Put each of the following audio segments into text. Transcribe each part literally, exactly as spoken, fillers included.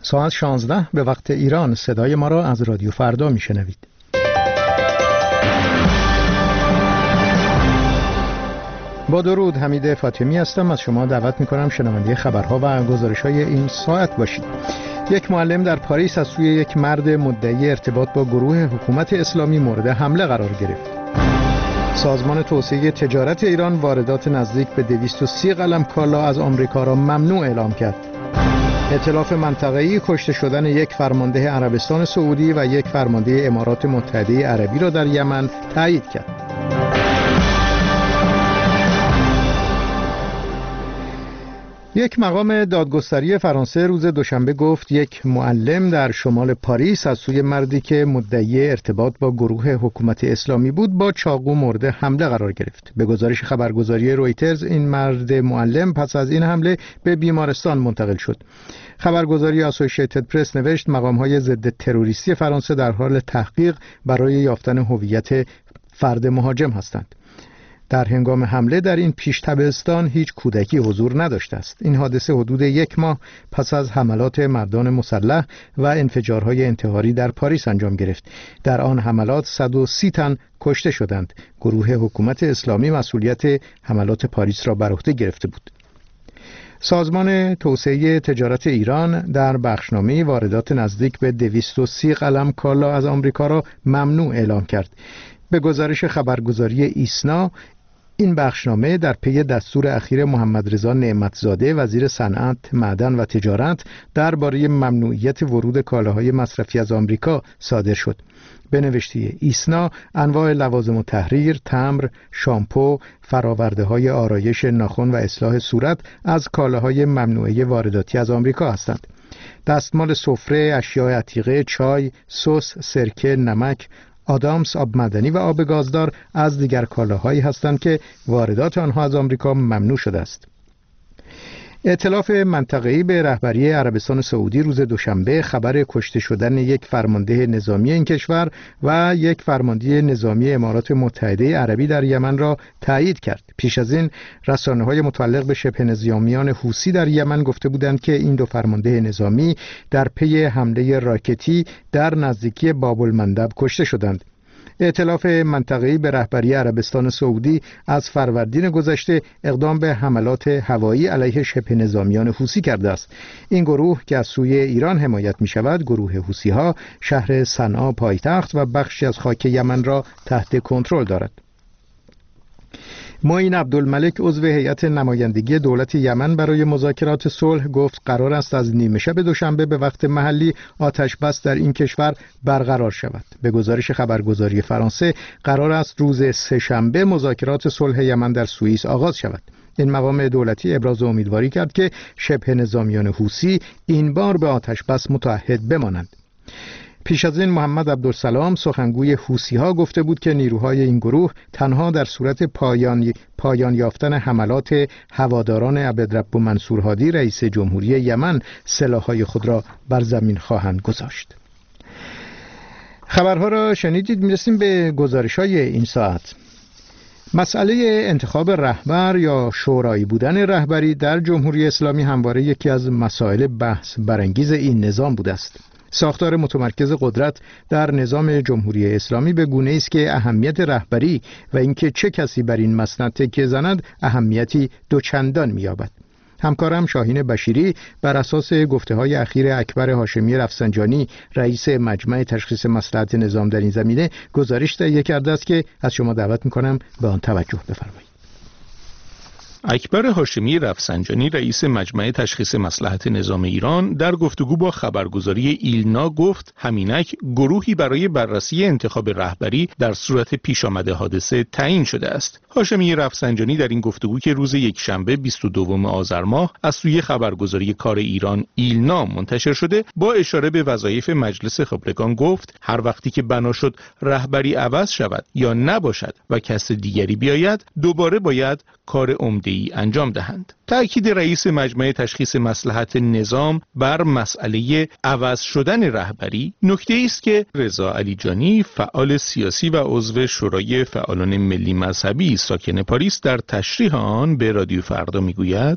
ساعت شانزده به وقت ایران. صدای ما را از رادیو فردا میشنوید. با درود، حمید فاطمی هستم. از شما دعوت میکنم شنونده خبرها و گزارش‌های این ساعت باشید. یک معلم در پاریس از سوی یک مرد مدعی ارتباط با گروه حکومت اسلامی مورد حمله قرار گرفت. سازمان توسعه تجارت ایران واردات نزدیک به دویست و سی قلم کالا از آمریکا را ممنوع اعلام کرد. ائتلاف منطقه‌ای کشته شدن یک فرمانده عربستان سعودی و یک فرمانده امارات متحده عربی را در یمن تایید کرد. یک مقام دادگستری فرانسه روز دوشنبه گفت یک معلم در شمال پاریس از سوی مردی که مدعی ارتباط با گروه حکومت اسلامی بود با چاقو مورد حمله قرار گرفت. به گزارش خبرگزاری رویترز این مرد معلم پس از این حمله به بیمارستان منتقل شد. خبرگزاری اسوسییتد پرس نوشت مقام‌های ضد تروریستی فرانسه در حال تحقیق برای یافتن هویت فرد مهاجم هستند. در هنگام حمله در این پیش تابستان هیچ کودکی حضور نداشته است. این حادثه حدود یک ماه پس از حملات مردان مسلح و انفجارهای انتحاری در پاریس انجام گرفت. در آن حملات صد و سی تن کشته شدند. گروه حکومت اسلامی مسئولیت حملات پاریس را بر عهده گرفته بود. سازمان توسعه تجارت ایران در بخشنامه واردات نزدیک به دویست و سی قلم کالا از آمریکا را ممنوع اعلام کرد. به گزارش خبرگزاری ایسنا این بخشنامه در پی دستور اخیر محمد رضا نعمتزاده وزیر صنعت، معدن و تجارت درباره ممنوعیت ورود کالاهای مصرفی از آمریکا صادر شد. به نوشته ایسنا انواع لوازم التحریر، تمبر، شامپو، فراورده‌های آرایش ناخن و اصلاح صورت از کالاهای ممنوعه وارداتی از آمریکا هستند. دستمال سفره، اشیاء عتیقه، چای، سس، سرکه، نمک، آدامس، آب معدنی و آب گازدار از دیگر کالاهایی هستند که واردات آنها از آمریکا ممنوع شده است. ائتلاف منطقه‌ای به رهبری عربستان سعودی روز دوشنبه خبر کشته شدن یک فرمانده نظامی این کشور و یک فرمانده نظامی امارات متحده عربی در یمن را تایید کرد. پیش از این رسانه‌های متعلق به شبه نظامیان حوثی در یمن گفته بودند که این دو فرمانده نظامی در پی حمله راکتی در نزدیکی باب المندب کشته شدند. ائتلاف منطقه‌ای به رهبری عربستان سعودی از فروردین گذشته اقدام به حملات هوایی علیه شبه نظامیان حوثی کرده است. این گروه که از سوی ایران حمایت می شود، گروه حوثی‌ها شهر صنعا پایتخت و بخشی از خاک یمن را تحت کنترل دارد. معین عبدالملک عضو هیئت نمایندگی دولت یمن برای مذاکرات صلح گفت قرار است از نیمه شب دوشنبه به وقت محلی آتش بس در این کشور برقرار شود. به گزارش خبرگزاری فرانسه قرار است روز سه‌شنبه مذاکرات صلح یمن در سوئیس آغاز شود. این مقام دولتی ابراز امیدواری کرد که شبه نظامیان حوثی این بار به آتش بس متعهد بمانند. پیش از این محمد عبدالسلام سخنگوی حوثی‌ها گفته بود که نیروهای این گروه تنها در صورت پایان پایان یافتن حملات هواداران عبدالرب منصور هادی رئیس جمهوری یمن سلاح‌های خود را بر زمین خواهند گذاشت. خبرها را شنیدید. می‌رسیم به گزارش‌های این ساعت. مسئله انتخاب رهبر یا شورایی بودن رهبری در جمهوری اسلامی همواره یکی از مسائل بحث برانگیز این نظام بوده است. ساختار متمرکز قدرت در نظام جمهوری اسلامی به گونه‌ای است که اهمیت رهبری و اینکه چه کسی بر این مسند تکیه زند اهمیتی دوچندان می‌یابد. همکارم شاهین بشیری بر اساس گفته‌های اخیر اکبر هاشمی رفسنجانی رئیس مجمع تشخیص مصلحت نظام در این زمینه گزارش تهیه کرده است که از شما دعوت می‌کنم به آن توجه بفرمایید. اکبر هاشمی رفسنجانی رئیس مجمع تشخیص مصلحت نظام ایران در گفتگو با خبرگزاری ایلنا گفت همینک گروهی برای بررسی انتخاب رهبری در صورت پیش آمده حادثه تعیین شده است. هاشمی رفسنجانی در این گفتگو که روز یکشنبه بیست و دوم آذر ماه از سوی خبرگزاری کار ایران ایلنا منتشر شده با اشاره به وظایف مجلس خبرگان گفت هر وقتی که بنا شد رهبری عوض شود یا نباشد و کس دیگری بیاید دوباره باید کار عمده‌ای انجام دهند. تأکید رئیس مجمع تشخیص مصلحت نظام بر مسئله عوض شدن رهبری نکته است که رضا علیجانی فعال سیاسی و عضو شورای فعالان ملی مذهبی ساکن پاریس در تشریح آن به رادیو فردا میگوید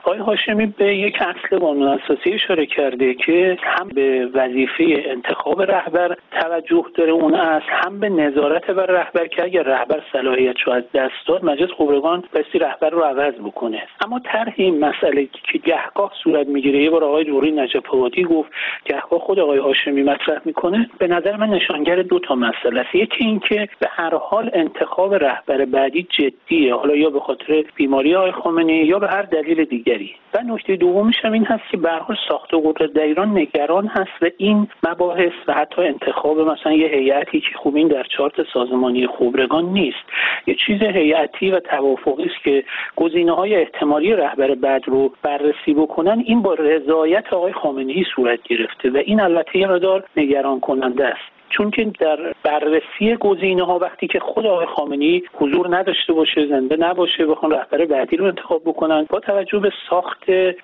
آقای هاشمی به یک اصل قانون اساسی اشاره کرده که هم به وظیفه انتخاب رهبر توجه داره اون اصل، هم به نظارت بر رهبر که اگر رهبر صلاحیتشو از دست داد مجلس خبرگان بایستی رهبر رو عوض بکنه. اما طرح این مسئله که گهگاه صورت میگیره، یه بار آقای جوهری نجف‌آبادی گفت، گهگاه خود آقای هاشمی مطرح میکنه، به نظر من نشانگر دو تا مسئله است. یکی این که به هر حال انتخاب رهبر بعدی جدیه، حالا یا به خاطر بیماری آقای خامنه‌ای یا به هر دلیل دیگری. و نکته دومیش هم این هست که به هر حال ساخت و قدرت در ایران نگران هست و این مباحث و حتی انتخاب مثلا یه هیئتی که خوب این در چارت سازمانی خبرگان نیست، یه چیز هیئتی و توافقی است که گزینه‌های احتمالی رهبر بعد رو بررسی بکنن، این با رضایت آقای خامنه‌ای صورت گرفته و این البته یه مقدار نگران کننده است. چون که در بررسی گزینه‌ها وقتی که خود آقای خامنه‌ای حضور نداشته باشه، زنده نباشه، بخوان رهبر بعدی رو انتخاب بکنن، با توجه به ساخت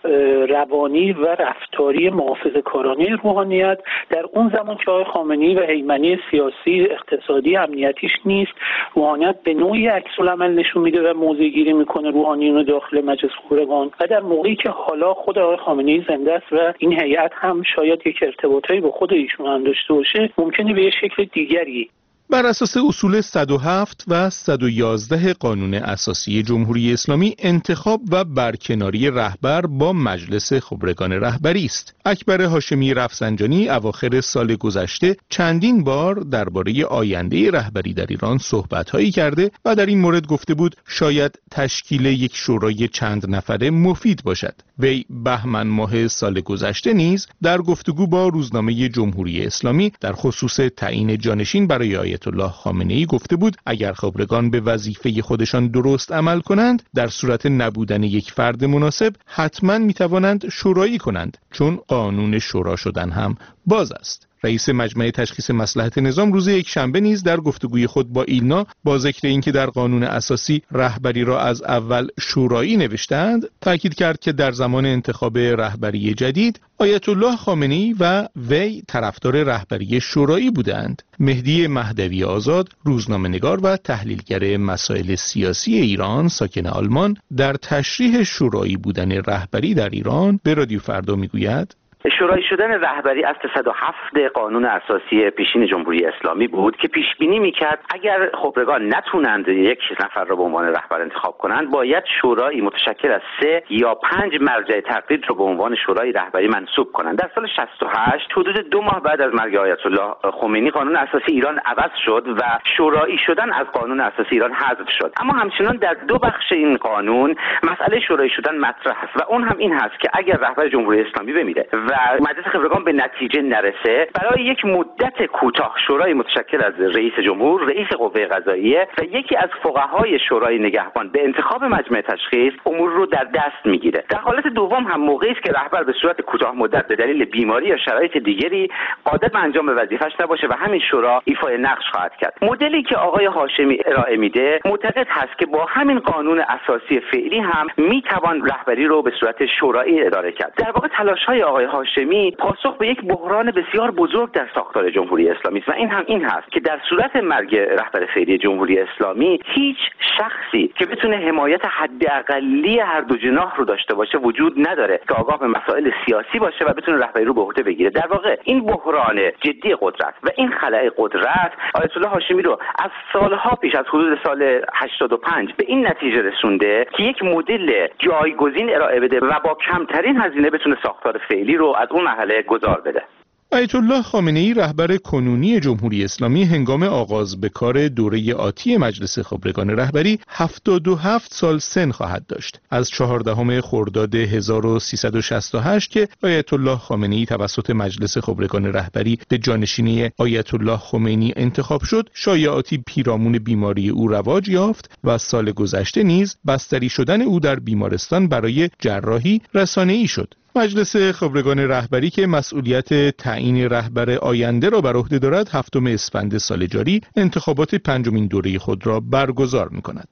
روانی و رفتاری محافظه‌کارانه روحانیت در اون زمان که آقای خامنه‌ای و هیمنه سیاسی، اقتصادی، امنیتیش نیست، روحانیت به نوعی عکس‌العمل نشون میده و موضع‌گیری میکنه روحانیون داخل مجلس خبرگان. و در موقعی که حالا خود آقای خامنه‌ای زنده است و این هیئت هم شاید یک ارتباطی با خود ایشون هم داشته باشه، ممکنه به یه شکل دیگری بر اساس اصول صد و هفت و صد و یازده قانون اساسی جمهوری اسلامی انتخاب و برکناری رهبر با مجلس خبرگان رهبری است. اکبر هاشمی رفسنجانی اواخر سال گذشته چندین بار درباره آینده رهبری در ایران صحبت‌هایی کرده و در این مورد گفته بود شاید تشکیل یک شورای چند نفره مفید باشد. وی بهمن ماه سال گذشته نیز در گفتگو با روزنامه جمهوری اسلامی در خصوص تعیین جانشین برای آیت الله خامنه‌ای گفته بود اگر خبرگان به وظیفه خودشان درست عمل کنند، در صورت نبودن یک فرد مناسب حتما میتوانند شورایی کنند، چون قانون شورا شدن هم باز است. رئیس مجمع تشخیص مصلحت نظام روز یکشنبه نیز در گفتگوی خود با ایلنا با ذکر اینکه در قانون اساسی رهبری را از اول شورایی نوشتند، تاکید کرد که در زمان انتخاب رهبری جدید آیت الله خامنه‌ای و وی طرفدار رهبری شورایی بودند. مهدی مهدوی آزاد، روزنامه‌نگار و تحلیلگر مسائل سیاسی ایران ساکن آلمان، در تشریح شورایی بودن رهبری در ایران به رادیو فردا میگوید: شورای شدن رهبری اصل صد و هفت قانون اساسی پیشین جمهوری اسلامی بود که پیش بینی میکرد اگر خبرگان نتونند یک نفر را به عنوان رهبر انتخاب کنند، باید شورایی متشکل از سه یا پنج مرجع تقلید را به عنوان شورای رهبری منصوب کنند. در سال شصت و هشت، حدود دو ماه بعد از مرگ آیت الله خمینی، قانون اساسی ایران عوض شد و شورایی شدن از قانون اساسی ایران حذف شد. اما همچنان در دو بخش این قانون مسئله شورایی شدن مطرح است و اون هم این هست که اگر رهبر جمهوری اسلامی بمیره و مجلس خبرگان به نتیجه نرسه، برای یک مدت کوتاه شورای متشکل از رئیس جمهور، رئیس قوه قضاییه و یکی از فقهای شورای نگهبان به انتخاب مجمع تشخیص امور رو در دست میگیره. در حالت دوم هم موقعی است که رهبر به صورت کوتاه مدت به دلیل بیماری یا شرایط دیگری قادر به انجام وظیفه‌اش نباشه و همین شورا ایفای نقش خواهد کرد. مدلی که آقای هاشمی ارائه میده معتقد هست که با همین قانون اساسی فعلی هم میتوان رهبری رو به صورت شورایی اداره کرد. در واقع تلاش‌های آقای هاشمی پاسخ به یک بحران بسیار بزرگ در ساختار جمهوری اسلامی است و این هم این هست که در صورت مرگ رهبر فعلی جمهوری اسلامی هیچ شخصی که بتونه حمایت حداقلی هر دو جناح رو داشته باشه وجود نداره که آگاه به مسائل سیاسی باشه و بتونه رهبری رو به عهده بگیره. در واقع این بحران جدی قدرت و این خلأ قدرت آیت الله هاشمی رو از سالها پیش، از حدود سال هشتاد و پنج به این نتیجه رسونده که یک مدل جایگزین ارائه بده و با کمترین هزینه بتونه ساختار فعلی رو از اون مرحله گذار بده. آیت الله خامنه‌ای رهبر کنونی جمهوری اسلامی هنگام آغاز به کار دوره آتی مجلس خبرگان رهبری هفتاد و هفت سال سن خواهد داشت. از چهاردهم خرداد هزار و سیصد و شصت و هشت که آیت الله خامنه‌ای توسط مجلس خبرگان رهبری به جانشینی آیت الله خمینی انتخاب شد، شایعاتی پیرامون بیماری او رواج یافت و سال گذشته نیز بستری شدن او در بیمارستان برای جراحی رسانه‌ای شد. مجلس خبرگان رهبری که مسئولیت تعیین رهبر آینده را بر عهده دارد، هفتم اسفند سال جاری انتخابات پنجمین دوره خود را برگزار می‌کند.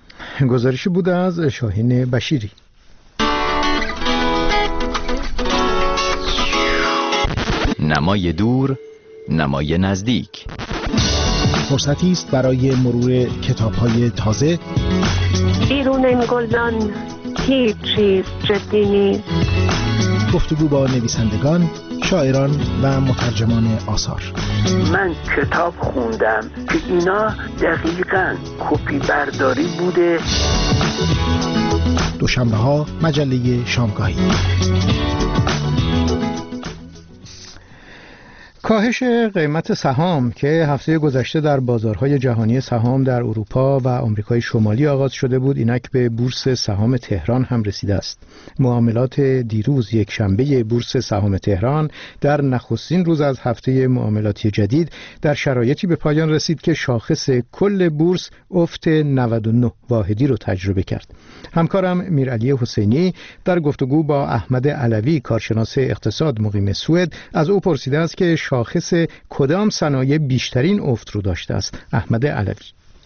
گزارشی بود از شاهین بشیری. نمای دور، نمای نزدیک. فرصتی است برای مرور کتاب‌های تازه. بیرون این گلدان هیچ چیز جدی نیست. گفتگو با نویسندگان، شاعران و مترجمان آثار. من کتاب خوندم که اینا دقیقاً کپی برداری بوده. دوشنبه ها مجله شامگاهی. کاهش قیمت سهام که هفته گذشته در بازارهای جهانی سهام در اروپا و آمریکای شمالی آغاز شده بود، اینک به بورس سهام تهران هم رسیده است. معاملات دیروز یک شنبه بورس سهام تهران در نخستین روز از هفته معاملاتی جدید در شرایطی به پایان رسید که شاخص کل بورس افت نود و نه واحدی رو تجربه کرد. همکارم میرعلی حسینی در گفتگو با احمد علوی، کارشناس اقتصاد مقیم سوئد، از او پرسیده است که شاخص کدام صنایع بیشترین افت رو داشته است. احمد علوی: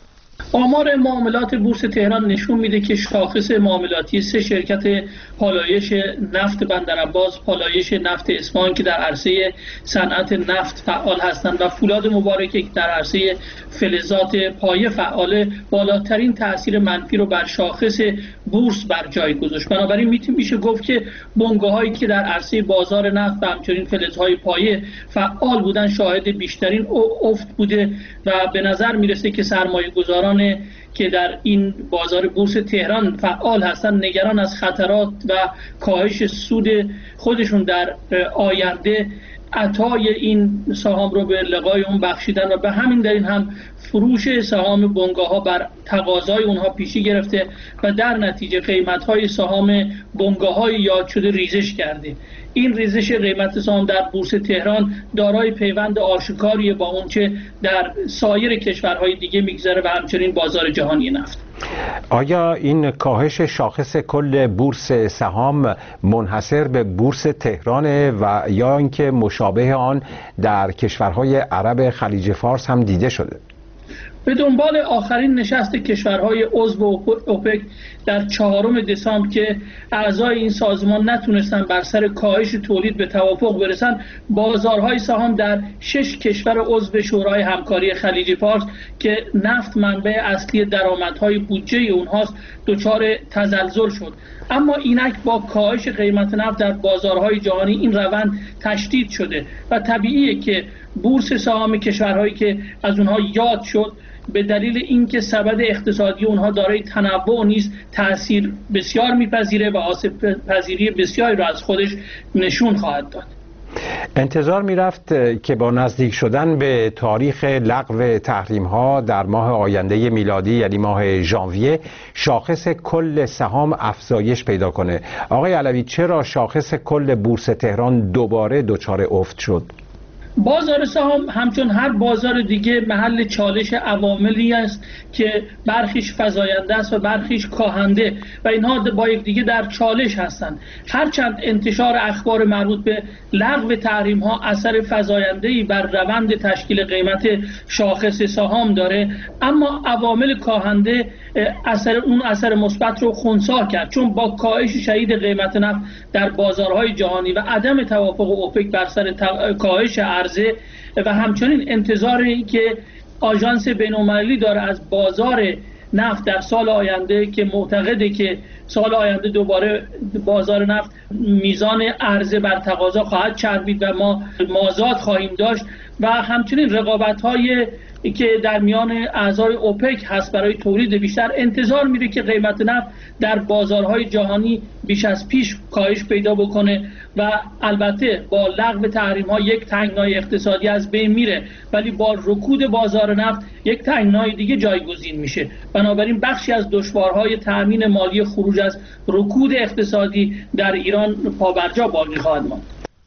آمار معاملات بورس تهران نشون میده که شاخص معاملاتی سه شرکت پالایش نفت بندرعباس، پالایش نفت اصفهان که در عرصه صنعت نفت فعال هستند و فولاد مبارک که در عرصه فلزات پایه فعال، بالاترین تاثیر منفی رو بر شاخص بورس بر جای گذاشت. بنابراین میشه گفت که بنگاهایی که در عرصه بازار نفت و همچنین فلزهای پایه فعال بودن شاهد بیشترین افت بوده و به نظر میرسه که سرمایه‌گذاران که در این بازار بورس تهران فعال هستند نگران از خطرات و کاهش سود خودشون در آینده عطای این سهام رو به لقای اون بخشیدن و به همین دلیل هم فروش سهام بنگاه‌ها بر تقاضای اونها پیشی گرفته و در نتیجه قیمت‌های سهام بنگاه‌های یاد شده ریزش کرده. این ریزش قیمت سهام در بورس تهران دارای پیوند آشکاری با اونچه در سایر کشورهای دیگه میگذره و همچنین بازار جهانی نفت. آیا این کاهش شاخص کل بورس سهام منحصر به بورس تهران و یا اینکه مشابه آن در کشورهای عرب خلیج فارس هم دیده شده؟ به دنبال آخرین نشست کشورهای عضو اوپک در چهارم دسامبر که اعضای این سازمان نتونستن بر سر کاهش تولید به توافق برسن، بازارهای سهام در شش کشور عضو شورای همکاری خلیج فارس که نفت منبع اصلی درآمدهای بودجه اونهاست دچار تزلزل شد. اما اینک با کاهش قیمت نفت در بازارهای جهانی این روند تشدید شده و طبیعیه که بورس سهام کشورهایی که از اونها یاد شد به دلیل اینکه سبد اقتصادی اونها دارای تنوع نیست تأثیر بسیار میپذیره و آسیب پذیری بسیاری را از خودش نشون خواهد داد. انتظار میرفت که با نزدیک شدن به تاریخ لغو تحریم ها در ماه آینده میلادی یعنی ماه ژانویه شاخص کل سهام افزایش پیدا کنه. آقای علوی، چرا شاخص کل بورس تهران دوباره دچار افت شد؟ بازار سهام همچون هر بازار دیگه محل چالش عواملی است که برخیش فزاینده است و برخیش کاهنده و اینها با یک دیگه در چالش هستند. هرچند انتشار اخبار مربوط به لغو تحریم ها اثر فزاینده‌ای بر روند تشکیل قیمت شاخص سهام داره، اما عوامل کاهنده اثر اون اثر مثبت رو خنثی کرد، چون با کاهش شدید قیمت نفت در بازارهای جهانی و عدم توافق اوپک بر سر کاهش عرضه و همچنین انتظاری که آژانس بین‌المللی داره از بازار نفت در سال آینده که معتقده که سال آینده دوباره بازار نفت میزان عرضه بر تقاضا خواهد چربید و ما مازاد خواهیم داشت و همچنین رقابت‌های که در میان اعضای اوپک هست برای تولید بیشتر، انتظار میره که قیمت نفت در بازارهای جهانی بیش از پیش کاهش پیدا بکنه و البته با لغو تحریم ها یک تنگنای اقتصادی از بین میره، ولی با رکود بازار نفت یک تنگنای دیگه جایگزین میشه. بنابراین بخشی از دشوارهای تأمین مالی خروج از رکود اقتصادی در ایران پابرجا باقی خواهد ماند.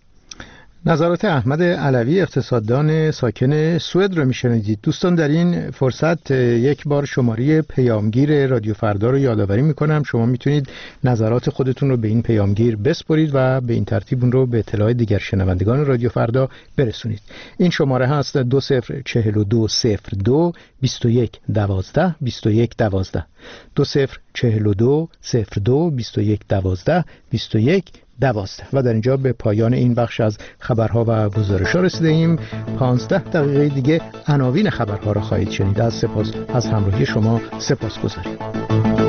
نظرات احمد علوی، اقتصاددان ساکن سوئد رو میشنیدید. دوستان، در این فرصت یک بار شماره پیامگیر رادیو فردا رو یادآوری میکنم. شما میتونید نظرات خودتون رو به این پیامگیر بسپرید و به این ترتیب اون رو به اطلاع دیگر شنوندگان رادیو فردا برسونید. این شماره هست دو صفر چهل و دو صفر دو بیست و یک دوازده بیست و یک دوازده دو صفر چهل و دو صفر دو بیست و یک دوازده بیست و یک دوازده. و در اینجا به پایان این بخش از خبرها و گزارش‌ها رسیده ایم. پانزده دقیقه دیگه عناوین خبرها را خواهید شنید. از سپاس از همراهی شما سپاسگزاریم.